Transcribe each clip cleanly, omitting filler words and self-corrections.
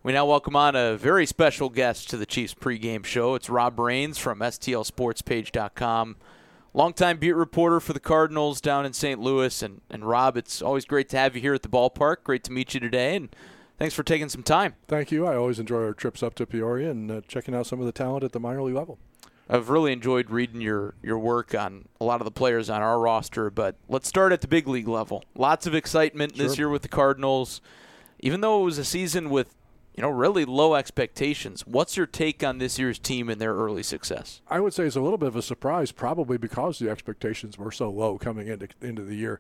We now welcome on a very special guest to the Chiefs pregame show. It's Rob Rains from STLSportspage.com. Longtime beat reporter for the Cardinals down in St. Louis. And Rob, it's always great to have you here at the ballpark. Great to meet you today, and thanks for taking some time. Thank you. I always enjoy our trips up to Peoria and checking out some of the talent at the minor league level. I've really enjoyed reading your work on a lot of the players on our roster, but let's start at the big league level. Lots of excitement this year with the Cardinals. Even though it was a season with really low expectations. What's your take on this year's team and their early success? I would say it's a little bit of a surprise, probably because the expectations were so low coming into the year.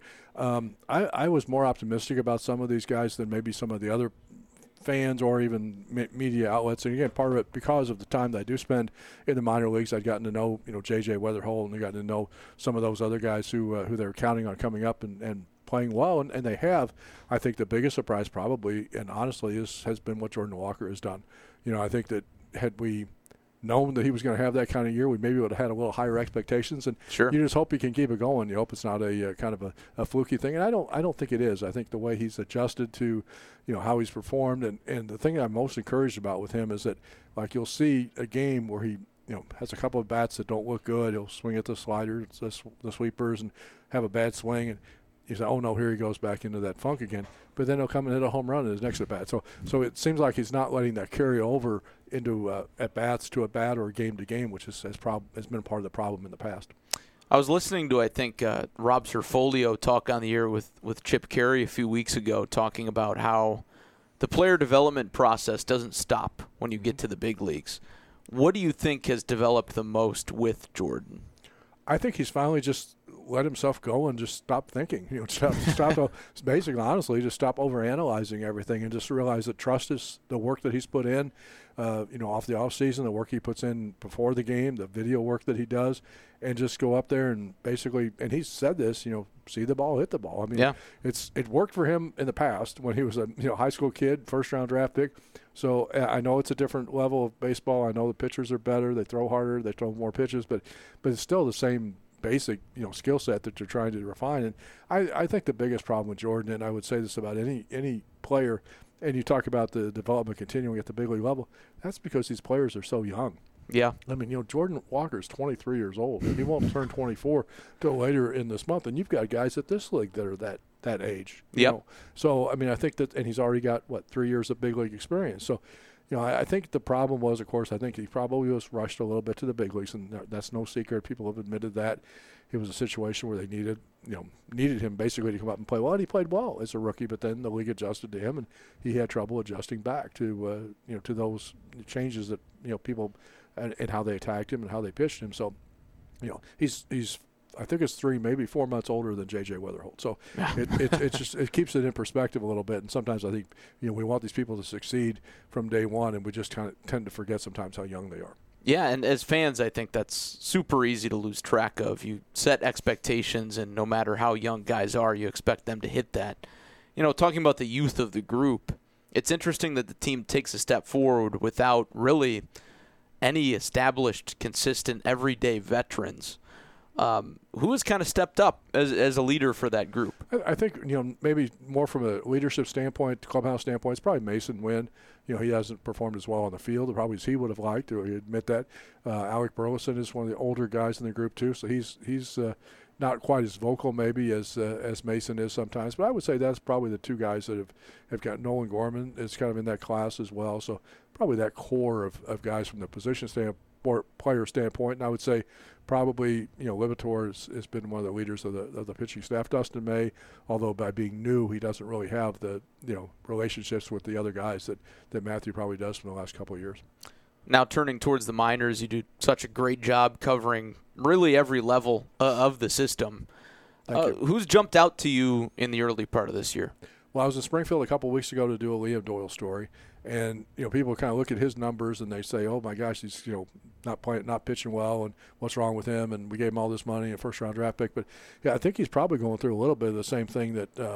I was more optimistic about some of these guys than maybe some of the other fans or even media outlets. And again, part of it because of the time that I do spend in the minor leagues. I'd gotten to know J.J. Weatherholt, and I gotten to know some of those other guys who they were counting on coming up and playing well, and they have. I think the biggest surprise probably, and honestly, has been what Jordan Walker has done. I think that had we known that he was going to have that kind of year, we maybe would have had a little higher expectations. And sure, you just hope he can keep it going. You hope it's not a kind of a fluky thing. And I don't think it is. I think the way he's adjusted to, how he's performed, and the thing I'm most encouraged about with him is that, like, you'll see a game where he has a couple of bats that don't look good. He'll swing at the sliders, the sweepers, and have a bad swing, and you say, oh, no, here he goes back into that funk again. But then he'll come and hit a home run in his next at-bat. So it seems like he's not letting that carry over into at-bats to at-bat or game to game, which has been part of the problem in the past. I was listening to, I think, Rob Serfolio talk on the air with Chip Carey a few weeks ago, talking about how the player development process doesn't stop when you get to the big leagues. What do you think has developed the most with Jordan? I think he's finally just let himself go and just stop thinking. Stop basically, honestly, just stop overanalyzing everything and just realize that trust is the work that he's put in, off the off season, the work he puts in before the game, the video work that he does, and just go up there and basically. And he's said this, see the ball, hit the ball. I mean, yeah. It worked for him in the past when he was a high school kid, first round draft pick. So I know it's a different level of baseball. I know the pitchers are better, they throw harder, they throw more pitches, but it's still the same basic skill set that you're trying to refine. And I think the biggest problem with Jordan, and I would say this about any player, and you talk about the development continuing at the big league level, that's because these players are so young. Yeah. I mean, Jordan Walker is 23 years old, and he won't turn 24 till later in this month. And you've got guys at this league that are that age. Yep. So, I mean, I think that, and he's already got, 3 years of big league experience. So, I think the problem was, of course, I think he probably was rushed a little bit to the big leagues, and that's no secret. People have admitted that. It was a situation where they needed him basically to come up and play well, and he played well as a rookie, but then the league adjusted to him, and he had trouble adjusting back to to those changes that people and how they attacked him and how they pitched him. So, he's I think it's 3, maybe 4 months older than J.J. Weatherholt. So it keeps it in perspective a little bit. And sometimes I think we want these people to succeed from day one, and we just kind of tend to forget sometimes how young they are. Yeah, and as fans, I think that's super easy to lose track of. You set expectations, and no matter how young guys are, you expect them to hit that. Talking about the youth of the group, it's interesting that the team takes a step forward without really any established, consistent, everyday veterans. Who has kind of stepped up as a leader for that group? I think, maybe more from a leadership standpoint, clubhouse standpoint, it's probably Mason Wynn. He hasn't performed as well on the field, probably as he would have liked, or he admit that. Alec Burleson is one of the older guys in the group, too, so he's not quite as vocal maybe as Mason is sometimes. But I would say that's probably the two guys that have got. Nolan Gorman is kind of in that class as well, so probably that core of guys from the position standpoint, player standpoint. And I would say probably Libator has been one of the leaders of the pitching staff. Dustin May, although by being new, he doesn't really have the relationships with the other guys that Matthew probably does from the last couple of years. Now turning towards the minors, you do such a great job covering really every level of the system. Who's jumped out to you in the early part of this year? Well, I was in Springfield a couple of weeks ago to do a Liam Doyle story, and people kind of look at his numbers and they say, "Oh my gosh, he's not pitching well, and what's wrong with him?" And we gave him all this money, a first-round draft pick. But yeah, I think he's probably going through a little bit of the same thing that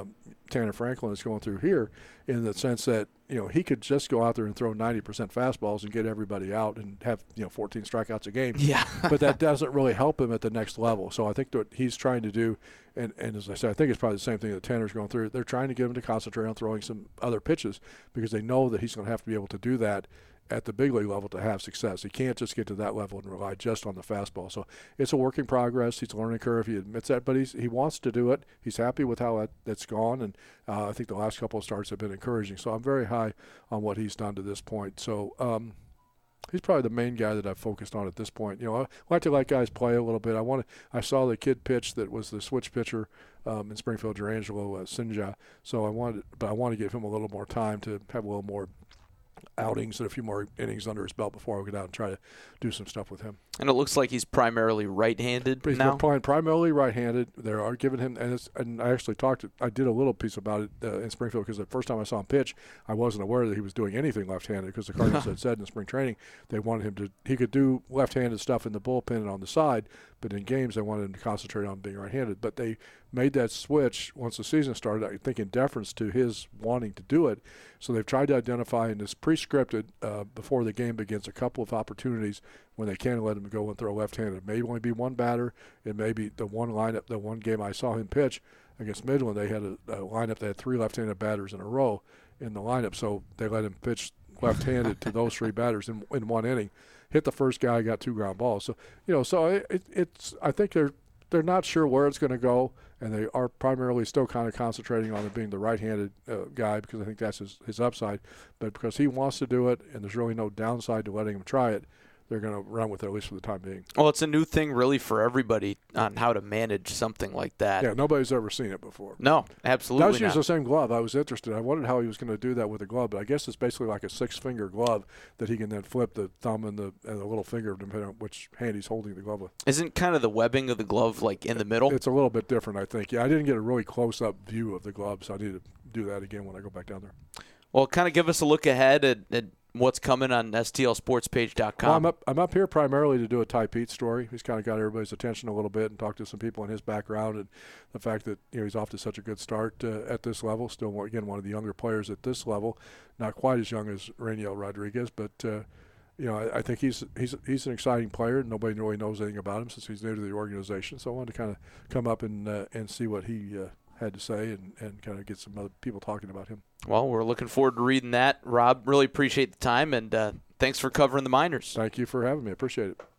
Tanner Franklin is going through here, in the sense that, he could just go out there and throw 90% fastballs and get everybody out and have, 14 strikeouts a game. Yeah. But that doesn't really help him at the next level. So I think what he's trying to do, and as I said, I think it's probably the same thing that Tanner's going through. They're trying to get him to concentrate on throwing some other pitches, because they know that he's going to have to be able to do that at the big league level to have success. He can't just get to that level and rely just on the fastball. So it's a work in progress. He's a learning curve. He admits that, but he wants to do it. He's happy with how that's gone, and I think the last couple of starts have been encouraging. So I'm very high on what he's done to this point. So he's probably the main guy that I've focused on at this point. I like to let guys play a little bit. I saw the kid pitch that was the switch pitcher in Springfield, Durangelo Sinja. So I want to give him a little more time to have a little more outings and a few more innings under his belt before I get out and try to do some stuff with him. And it looks like he's primarily right-handed now. He's playing primarily right-handed. They are giving him, and I actually I did a little piece about it in Springfield, because the first time I saw him pitch, I wasn't aware that he was doing anything left-handed, because the Cardinals had said in spring training they wanted him he could do left-handed stuff in the bullpen and on the side, but in games they wanted him to concentrate on being right-handed. But they made that switch once the season started, I think in deference to his wanting to do it. So they've tried to identify, and it's pre-scripted before the game begins, a couple of opportunities when they can let him go and throw left-handed. It may only be one batter. It may be the one lineup, the one game I saw him pitch against Midland, they had a lineup that had 3 left-handed batters in a row in the lineup. So they let him pitch left-handed to those 3 batters in one inning. Hit the first guy, got 2 ground balls. So, it's I think they're not sure where it's going to go, and they are primarily still kind of concentrating on it being the right-handed guy, because I think that's his upside. But because he wants to do it, and there's really no downside to letting him try it, they're going to run with it, at least for the time being. Well, it's a new thing really for everybody on how to manage something like that. Yeah, nobody's ever seen it before. No, absolutely not. That was using not. the same glove. I was interested. I wondered how he was going to do that with a glove, but I guess it's basically like a 6-finger glove that he can then flip the thumb and the little finger, depending on which hand he's holding the glove with. Isn't kind of the webbing of the glove like in the middle? It's a little bit different, I think. Yeah, I didn't get a really close-up view of the glove, so I need to do that again when I go back down there. Well, kind of give us a look ahead at what's coming on STLSportsPage.com. Well, I'm up here primarily to do a Ty Pete story. He's kind of got everybody's attention a little bit, and talk to some people in his background, and the fact that he's off to such a good start at this level. Still, again, one of the younger players at this level, not quite as young as Rainiel Rodriguez, but I think he's an exciting player. Nobody really knows anything about him since he's new to the organization. So I wanted to kind of come up and see what he had to say, and kind of get some other people talking about him. Well, we're looking forward to reading that. Rob, really appreciate the time, and thanks for covering the minors. Thank you for having me. I appreciate it.